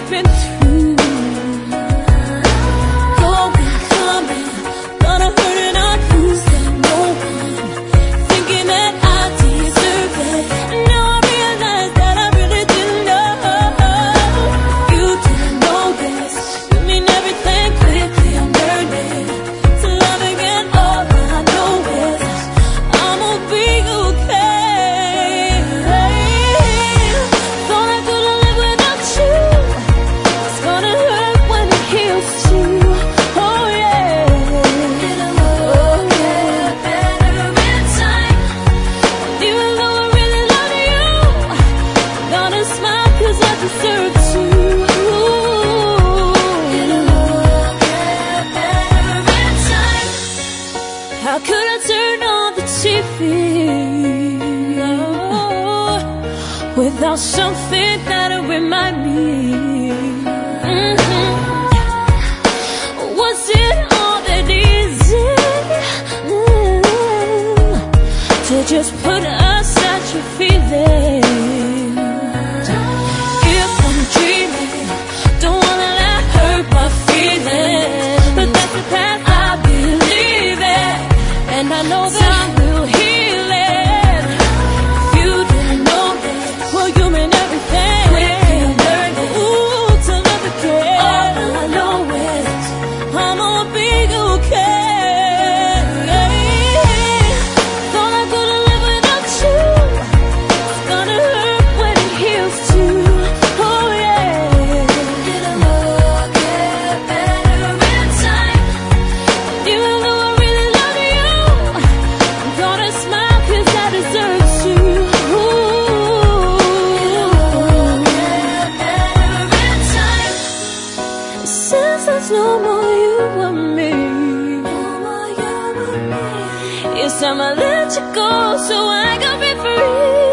we've been through. Going, coming, gonna hurt and not lose no one, thinking that I deserve it. And now I realize that I really didn't know. You didn't know this. You mean everything quickly. I'm learning to love again. All I know is I'ma be okay. Thought I couldn't live without you. It's gonna hurt when it heals too. Oh yeah. It'll get better in time. Even though I really love you, I'm gonna smile 'cause I deserve to. It'll get better in time. How could I turn on the TV without something that'll remind me? Was it all that easy to just put aside your feelings? If I'm dreaming, don't wanna let hurt my feelings, but that's the path I believe in, and I know that time will heal it. If you didn't know this, well, you mean everything. Quickly learning, ooh, to love again. All I know is I'ma be okay. Thought I couldn't live without you. It's gonna hurt when it heals too. Oh yeah. It'll get better in time. Even though I really love you, I'm gonna smile 'cause I deserve to. It'll get better in time. Since there's no more you and me, it's time I let you go so I can be free.